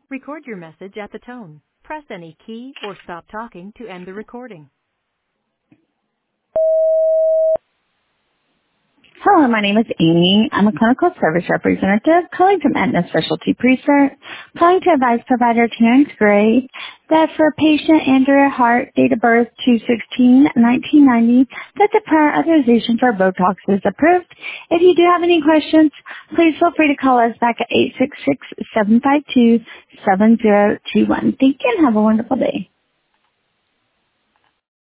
Record your message at the tone. Press any key or stop talking to end the recording. Hello, my name is Amy. I'm a clinical service representative calling from Aetna Specialty Precinct, calling to advise provider Terrence Gray that for patient Andrea Hart, date of birth 2/16/1990, that the prior authorization for Botox is approved. If you do have any questions, please feel free to call us back at 866-752-7021. Thank you and have a wonderful day.